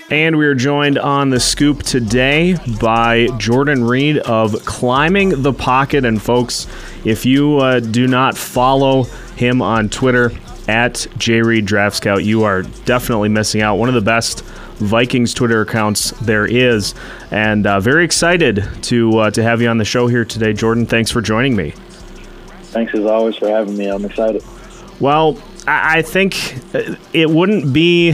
And we are joined on the scoop today by Jordan Reed of Climbing the Pocket. And folks, if you do not follow him on Twitter at JReedDraftScout, you are definitely missing out. One of the best Vikings Twitter accounts there is. And very excited to have you on the show here today. Jordan, thanks for joining me. Thanks as always for having me. I'm excited. Well, I think it wouldn't be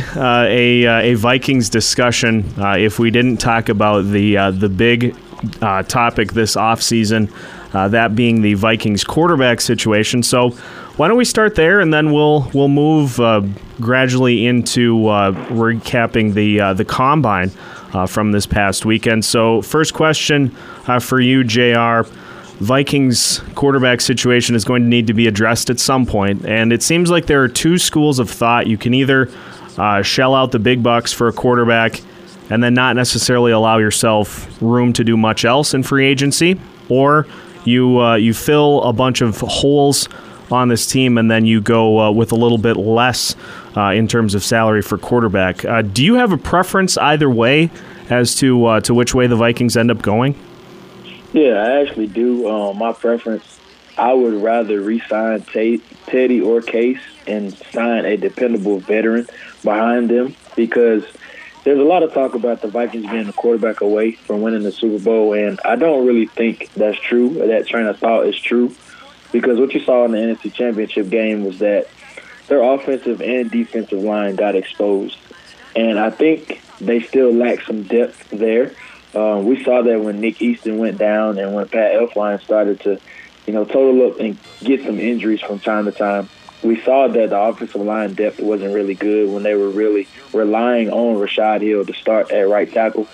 a Vikings discussion if we didn't talk about the big topic this offseason, that being the Vikings quarterback situation. So why don't we start there, and then we'll move gradually into recapping the combine from this past weekend. So first question for you, JR. Vikings quarterback situation is going to need to be addressed at some point, and it seems like there are two schools of thought. You can either shell out the big bucks for a quarterback and then not necessarily allow yourself room to do much else in free agency, or you fill a bunch of holes on this team and then you go with a little bit less in terms of salary for quarterback. Do you have a preference either way as to which way the Vikings end up going? Yeah, I actually do. My preference, I would rather re-sign Teddy or Case and sign a dependable veteran behind them, because there's a lot of talk about the Vikings being a quarterback away from winning the Super Bowl, and I don't really think that's true, or that train of thought is true, because what you saw in the NFC Championship game was that their offensive and defensive line got exposed, and I think they still lack some depth there. We saw that when Nick Easton went down and when Pat Elflein started to, total up and get some injuries from time to time. We saw that the offensive line depth wasn't really good when they were really relying on Rashad Hill to start at right tackle.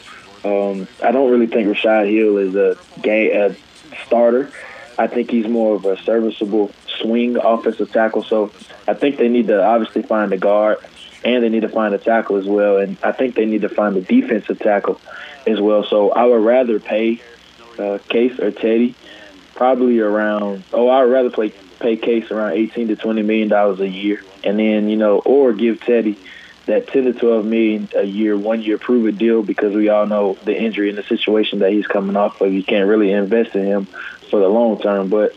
I don't really think Rashad Hill is a starter. I think he's more of a serviceable swing offensive tackle. So I think they need to obviously find a guard, and they need to find a tackle as well. And I think they need to find a defensive tackle as well. So I would rather pay Case or Teddy probably around – I would rather pay Case around $18 to $20 million a year, and then, or give Teddy that $10 to $12 million a year, 1 year prove-it deal, because we all know the injury and the situation that he's coming off of. You can't really invest in him for the long term, but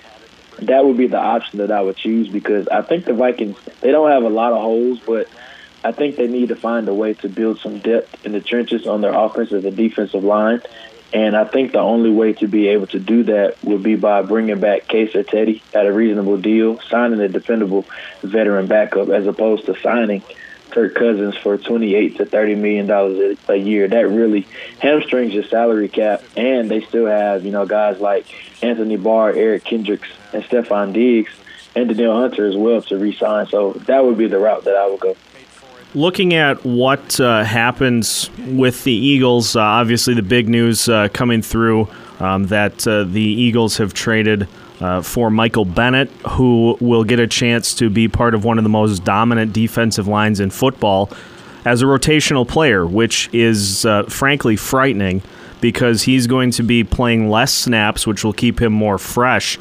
that would be the option that I would choose, because I think the Vikings, they don't have a lot of holes, but I think they need to find a way to build some depth in the trenches on their offensive and defensive line. And I think the only way to be able to do that would be by bringing back Case or Teddy at a reasonable deal, signing a dependable veteran backup, as opposed to signing Kirk Cousins for $28 to $30 million a year. That really hamstrings your salary cap, and they still have, guys like Anthony Barr, Eric Kendricks, and Stephon Diggs, and Danielle Hunter as well to re-sign. So that would be the route that I would go. Looking at what happens with the Eagles, obviously the big news coming through that the Eagles have traded for Michael Bennett, who will get a chance to be part of one of the most dominant defensive lines in football as a rotational player, which is frankly frightening, because he's going to be playing less snaps, which will keep him more fresh.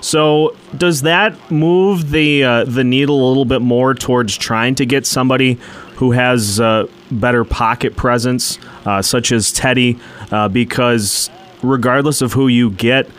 So does that move the needle a little bit more towards trying to get somebody who has better pocket presence, such as Teddy, because regardless of who you get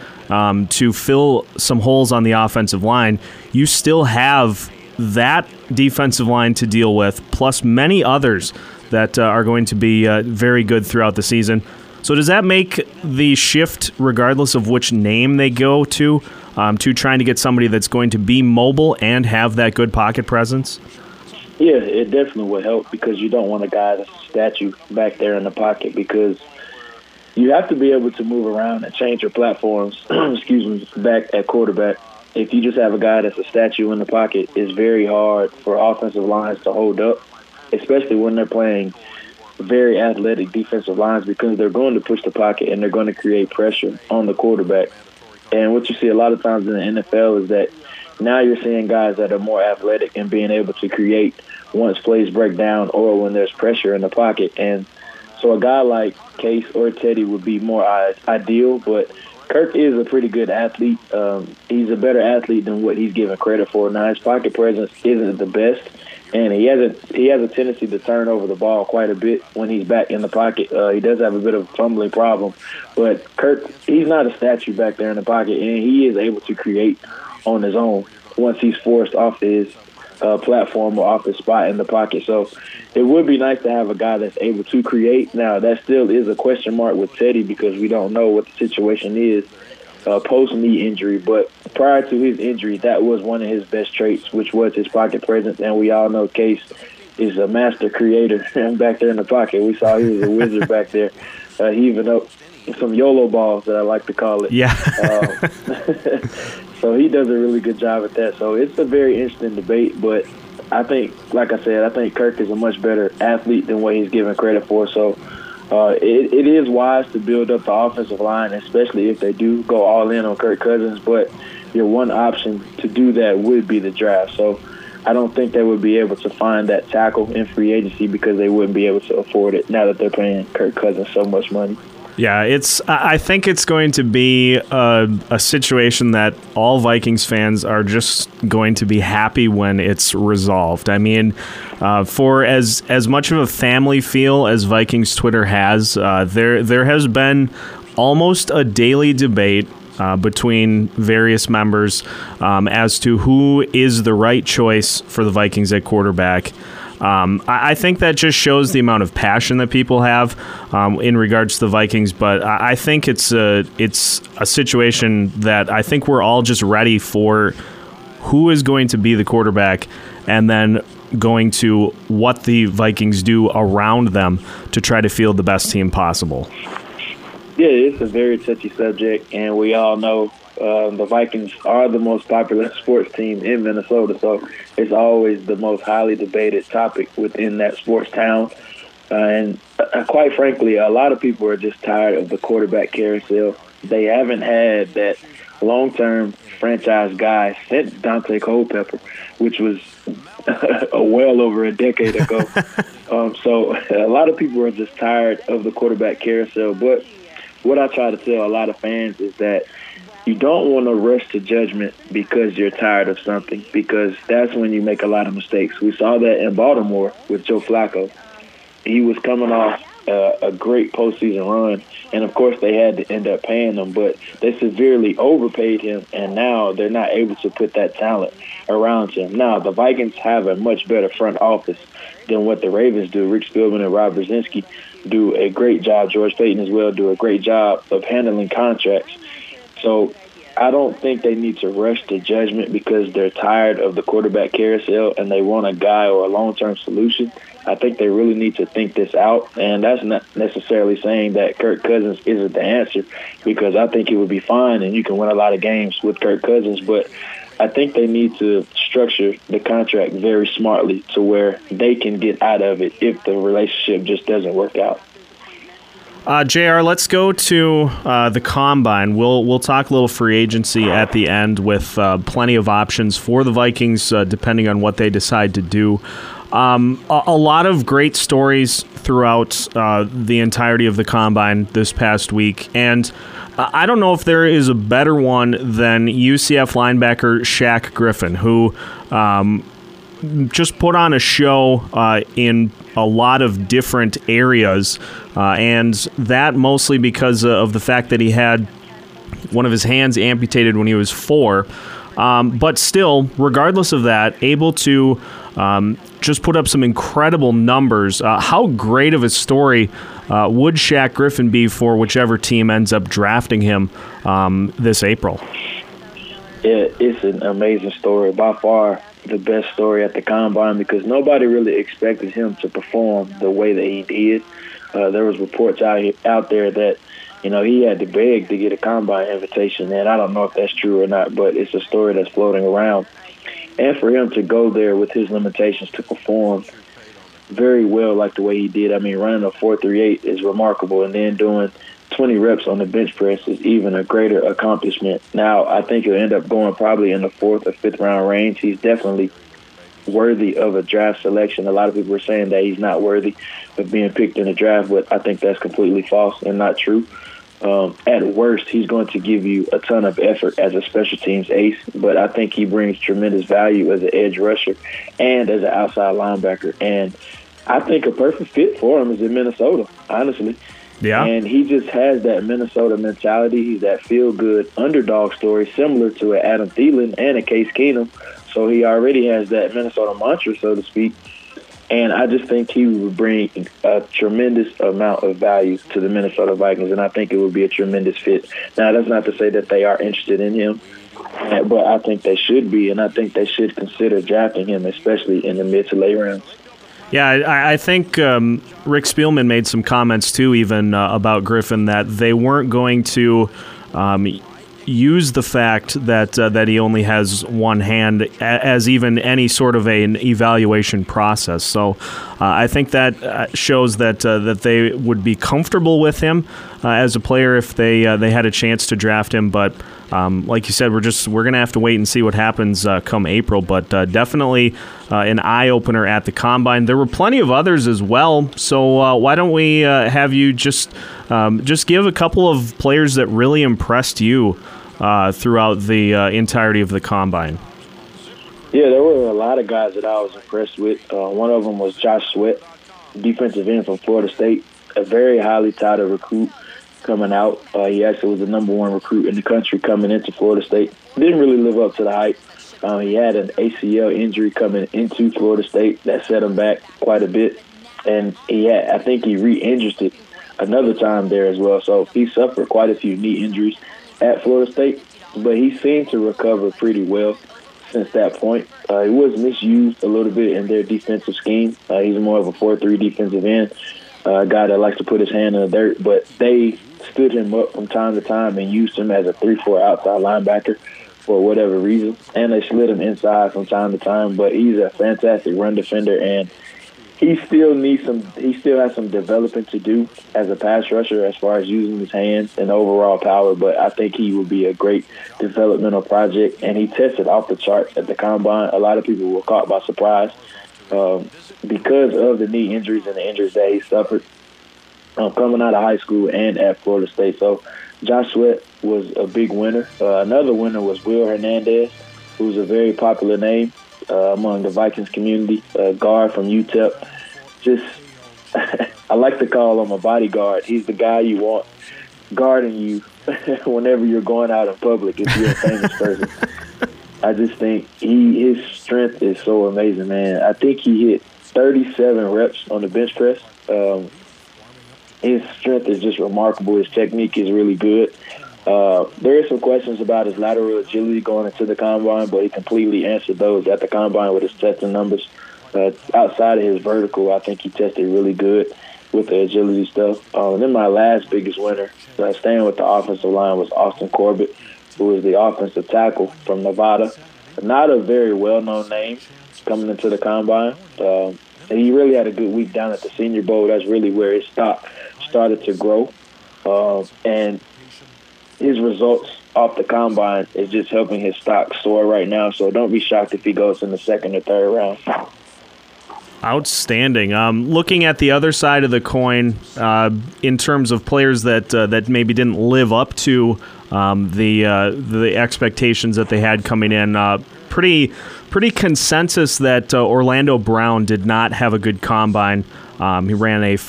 to fill some holes on the offensive line, you still have that defensive line to deal with, plus many others that are going to be very good throughout the season. So does that make the shift, regardless of which name they go to trying to get somebody that's going to be mobile and have that good pocket presence? Yeah, it definitely would help, because you don't want a guy that's a statue back there in the pocket, because you have to be able to move around and change your platforms, back at quarterback. If you just have a guy that's a statue in the pocket, it's very hard for offensive lines to hold up, especially when they're playing very athletic defensive lines, because they're going to push the pocket and they're going to create pressure on the quarterback. And what you see a lot of times in the NFL is that now you're seeing guys that are more athletic and being able to create once plays break down or when there's pressure in the pocket. And so a guy like Case or Teddy would be more ideal, but Kirk is a pretty good athlete. He's a better athlete than what he's given credit for. Now, his pocket presence isn't the best, and he has a tendency to turn over the ball quite a bit when he's back in the pocket. He does have a bit of a fumbling problem, but Kirk, he's not a statue back there in the pocket, and he is able to create on his own once he's forced off his platform or off his spot in the pocket. So it would be nice to have a guy that's able to create. Now, that still is a question mark with Teddy because we don't know what the situation is post-knee injury. But prior to his injury, that was one of his best traits, which was his pocket presence. And we all know Case is a master creator back there in the pocket. We saw he was a wizard back there. He even up some YOLO balls that I like to call it. Yeah. So he does a really good job at that. So it's a very interesting debate, but I think, like I said, I think Kirk is a much better athlete than what he's given credit for. So it is wise to build up the offensive line, especially if they do go all in on Kirk Cousins. But your one option to do that would be the draft. So I don't think they would be able to find that tackle in free agency because they wouldn't be able to afford it now that they're paying Kirk Cousins so much money. Yeah, I think it's going to be a situation that all Vikings fans are just going to be happy when it's resolved. I mean, for as much of a family feel as Vikings Twitter has, there has been almost a daily debate between various members as to who is the right choice for the Vikings at quarterback. I think that just shows the amount of passion that people have in regards to the Vikings, but I think it's a situation that I think we're all just ready for who is going to be the quarterback and then going to what the Vikings do around them to try to field the best team possible. Yeah, it's a very touchy subject, and we all know the Vikings are the most popular sports team in Minnesota, so it's always the most highly debated topic within that sports town. And quite frankly, a lot of people are just tired of the quarterback carousel. They haven't had that long-term franchise guy since Dante Culpepper, which was well over a decade ago. So a lot of people are just tired of the quarterback carousel. But what I try to tell a lot of fans is that you don't want to rush to judgment because you're tired of something, because that's when you make a lot of mistakes. We saw that in Baltimore with Joe Flacco. He was coming off a great postseason run, and of course they had to end up paying him, but they severely overpaid him, and now they're not able to put that talent around him. Now, the Vikings have a much better front office than what the Ravens do. Rick Spielman and Rob Brzezinski do a great job. George Payton as well do a great job of handling contracts. So I don't think they need to rush to judgment because they're tired of the quarterback carousel and they want a guy or a long-term solution. I think they really need to think this out, and that's not necessarily saying that Kirk Cousins isn't the answer, because I think it would be fine and you can win a lot of games with Kirk Cousins, but I think they need to structure the contract very smartly to where they can get out of it if the relationship just doesn't work out. JR, let's go to the Combine. We'll talk a little free agency at the end with plenty of options for the Vikings depending on what they decide to do. A lot of great stories throughout the entirety of the Combine this past week, and I don't know if there is a better one than UCF linebacker Shaq Griffin, who just put on a show in a lot of different areas, and that mostly because of the fact that he had one of his hands amputated when he was 4. But still, regardless of that, able to just put up some incredible numbers. How great of a story would Shaq Griffin be for whichever team ends up drafting him this April? Yeah, it's an amazing story. By far the best story at the Combine, because nobody really expected him to perform the way that he did. There was reports out there that, he had to beg to get a Combine invitation, and I don't know if that's true or not, but it's a story that's floating around. And for him to go there with his limitations to perform very well like the way he did, running a 4.38 is remarkable, and then doing 20 reps on the bench press is even a greater accomplishment. Now, I think he'll end up going probably in the 4th or 5th round range. He's definitely worthy of a draft selection. A lot of people are saying that he's not worthy of being picked in the draft, but I think that's completely false and not true. At worst, he's going to give you a ton of effort as a special teams ace, but I think he brings tremendous value as an edge rusher and as an outside linebacker. And I think a perfect fit for him is in Minnesota, honestly. Yeah. And he just has that Minnesota mentality. He's that feel-good underdog story, similar to an Adam Thielen and a Case Keenum. So he already has that Minnesota mantra, so to speak. And I just think he would bring a tremendous amount of value to the Minnesota Vikings, and I think it would be a tremendous fit. Now, that's not to say that they are interested in him, but I think they should be, and I think they should consider drafting him, especially in the mid to late rounds. Yeah, I think Rick Spielman made some comments, too, even about Griffin, that they weren't going to use the fact that he only has one hand as even any sort of an evaluation process. So I think that shows that they would be comfortable with him as a player if they had a chance to draft him. But like you said, we're going to have to wait and see what happens come April. But definitely an eye opener at the Combine. There were plenty of others as well. So why don't we have you just give a couple of players that really impressed you throughout the entirety of the Combine? Yeah, there were a lot of guys that I was impressed with. One of them was Josh Sweat, defensive end from Florida State, a very highly touted recruit coming out. He actually was the number one recruit in the country coming into Florida State. Didn't really live up to the hype. He had an ACL injury coming into Florida State that set him back quite a bit. And I think he re-injured it another time there as well. So he suffered quite a few knee injuries at Florida State, but he seemed to recover pretty well since that point. He was misused a little bit in their defensive scheme. He's more of a 4-3 defensive end, a guy that likes to put his hand in the dirt, but they stood him up from time to time and used him as a 3-4 outside linebacker for whatever reason, and they slid him inside from time to time, but he's a fantastic run defender, and he still has some developing to do as a pass rusher as far as using his hands and overall power, but I think he will be a great developmental project, and he tested off the chart at the Combine. A lot of people were caught by surprise because of the knee injuries and the injuries that he suffered coming out of high school and at Florida State. So Josh Sweat was a big winner. Another winner was Will Hernandez, who's a very popular name among the Vikings community, guard from UTEP. I like to call him a bodyguard. He's the guy you want guarding you whenever you're going out in public if you're a famous person. I just think his strength is so amazing, man. I think he hit 37 reps on the bench press. His strength is just remarkable. His technique is really good. There is some questions about his lateral agility going into the Combine, but he completely answered those at the Combine with his testing numbers. Outside of his vertical, I think he tested really good with the agility stuff. And then my last biggest winner, staying with the offensive line, was Austin Corbett, who is the offensive tackle from Nevada. Not a very well-known name coming into the Combine. He really had a good week down at the Senior Bowl. That's really where his stock started to grow. And his results off the Combine is just helping his stock soar right now. So don't be shocked if he goes in the second or third round. Outstanding. Looking at the other side of the coin, in terms of players that maybe didn't live up to the expectations that they had coming in, pretty consensus that Orlando Brown did not have a good Combine. He ran a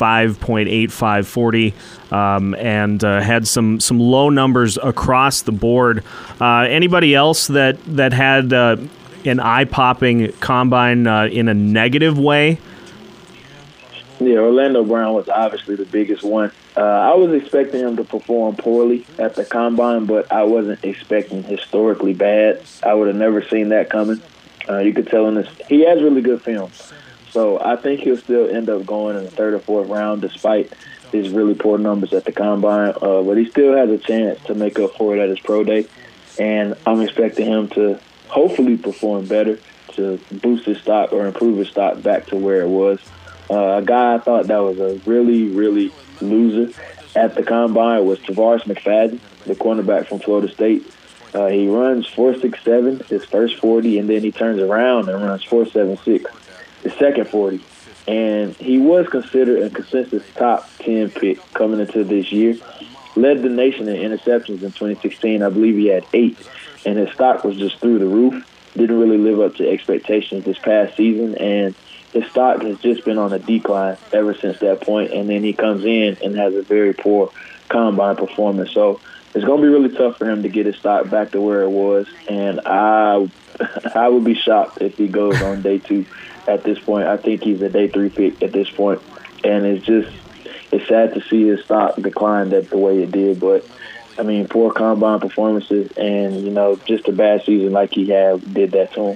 5.8540 and had some low numbers across the board. Anybody else that had an eye-popping Combine in a negative way? Yeah, Orlando Brown was obviously the biggest one. I was expecting him to perform poorly at the Combine, but I wasn't expecting historically bad. I would have never seen that coming. You could tell in this, he has really good film. So I think he'll still end up going in the third or fourth round despite his really poor numbers at the Combine. But he still has a chance to make up for it at his pro day. And I'm expecting him to hopefully perform better to boost his stock or improve his stock back to where it was. A guy I thought that was a really, really loser at the Combine was Tavares McFadden, the cornerback from Florida State. He runs 4.67 his first 40, and then he turns around and runs 4.76 his second 40. And he was considered a consensus top 10 pick coming into this year. led the nation in interceptions in 2016. I believe he had 8, and his stock was just through the roof. Didn't really live up to expectations this past season, and his stock has just been on a decline ever since that point. And then he comes in and has a very poor combine performance. So it's going to be really tough for him to get his stock back to where it was, and I would be shocked if he goes on day 2 at this point. I think he's a day 3 pick at this point, and it's sad to see his stock decline the way it did. But, I mean, poor combine performances and, just a bad season like he had did that to him.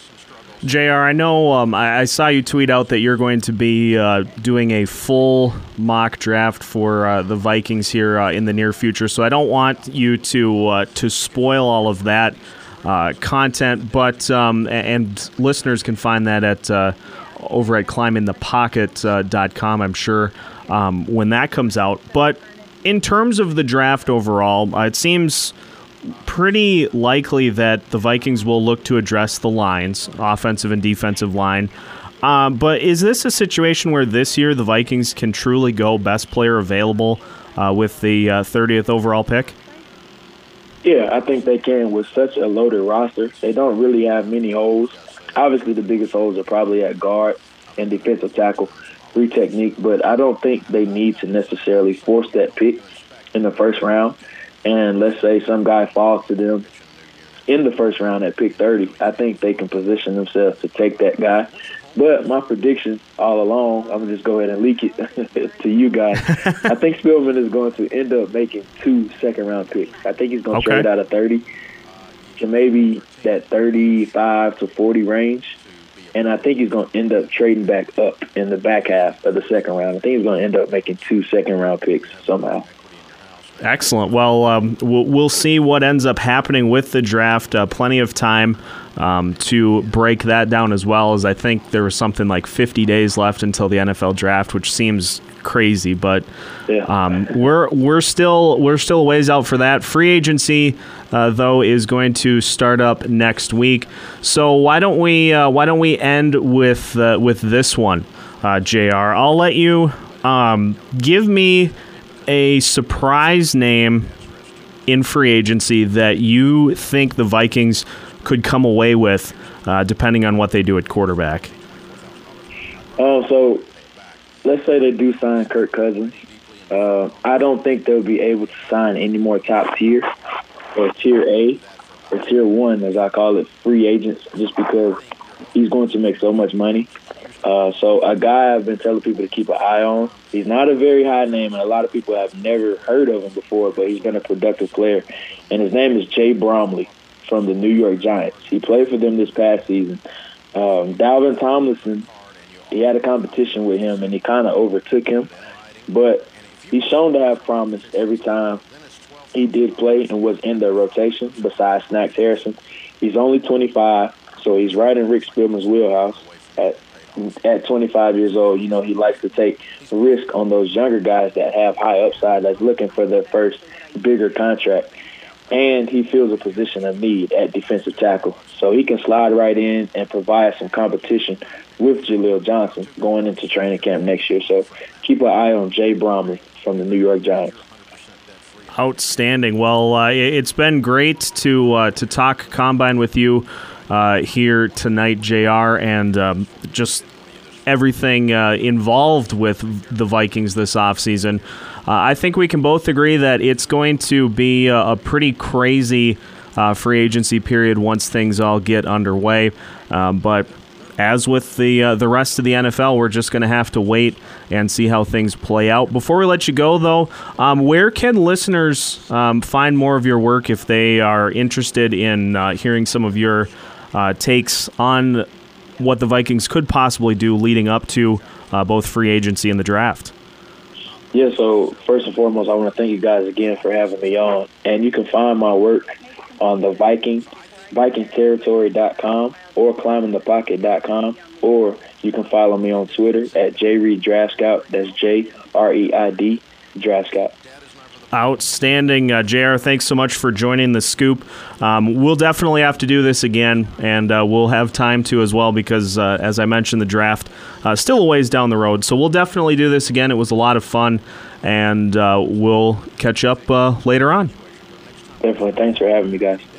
JR, I know I saw you tweet out that you're going to be doing a full mock draft for the Vikings here in the near future, so I don't want you to spoil all of that content, but and listeners can find that at over at climbingthepocket.com, I'm sure, when that comes out. But in terms of the draft overall, it seems pretty likely that the Vikings will look to address the lines, offensive and defensive line. But is this a situation where this year the Vikings can truly go best player available with the 30th overall pick? Yeah, I think they can with such a loaded roster. They don't really have many holes. Obviously, the biggest holes are probably at guard and defensive tackle, free technique, but I don't think they need to necessarily force that pick in the first round. And let's say some guy falls to them in the first round at pick 30, I think they can position themselves to take that guy. But my prediction all along, I'm going to just go ahead and leak it to you guys. I think Spielman is going to end up making 2 second-round picks. I think he's going to trade out of 30 to maybe that 35 to 40 range. And I think he's going to end up trading back up in the back half of the second round. I think he's going to end up making 2 second-round picks somehow. Excellent. Well, we'll see what ends up happening with the draft. Plenty of time to break that down, as well, as I think there was something like 50 days left until the NFL draft, which seems crazy, but we're still a ways out for that. Free agency, though, is going to start up next week. So why don't we end with this one, JR? I'll let you give me a surprise name in free agency that you think the Vikings could come away with, depending on what they do at quarterback. So let's say they do sign Kirk Cousins. I don't think they'll be able to sign any more top tier or tier A or tier 1, as I call it, free agents, just because he's going to make so much money. So a guy I've been telling people to keep an eye on. He's not a very high name, and a lot of people have never heard of him before, but he's been a productive player. And his name is Jay Bromley from the New York Giants. He played for them this past season. Dalvin Tomlinson, he had a competition with him, and he kind of overtook him. But he's shown to have promise every time he did play and was in the rotation, besides Snacks Harrison. He's only 25, so he's right in Rick Spielman's wheelhouse. At 25 years old, he likes to take risk on those younger guys that have high upside, that's looking for their first bigger contract. And he fills a position of need at defensive tackle. So he can slide right in and provide some competition with Jaleel Johnson going into training camp next year. So keep an eye on Jay Bromley from the New York Giants. Outstanding. Well, it's been great to talk Combine with you here tonight, JR, and just everything involved with the Vikings this offseason. I think we can both agree that it's going to be a pretty crazy free agency period once things all get underway. But as with the rest of the NFL, we're just going to have to wait and see how things play out. Before we let you go, though, where can listeners find more of your work if they are interested in hearing some of your takes on what the Vikings could possibly do leading up to both free agency and the draft? Yeah, so first and foremost, I want to thank you guys again for having me on. And you can find my work on the VikingsTerritory.com or climbingthepocket.com, or you can follow me on Twitter at JReedDraftScout. That's JREID Draft Scout. Outstanding. JR, thanks so much for joining the Scoop. We'll definitely have to do this again, and we'll have time to as well because, as I mentioned, the draft still a ways down the road. So we'll definitely do this again. It was a lot of fun, and we'll catch up later on. Definitely. Thanks for having me, guys.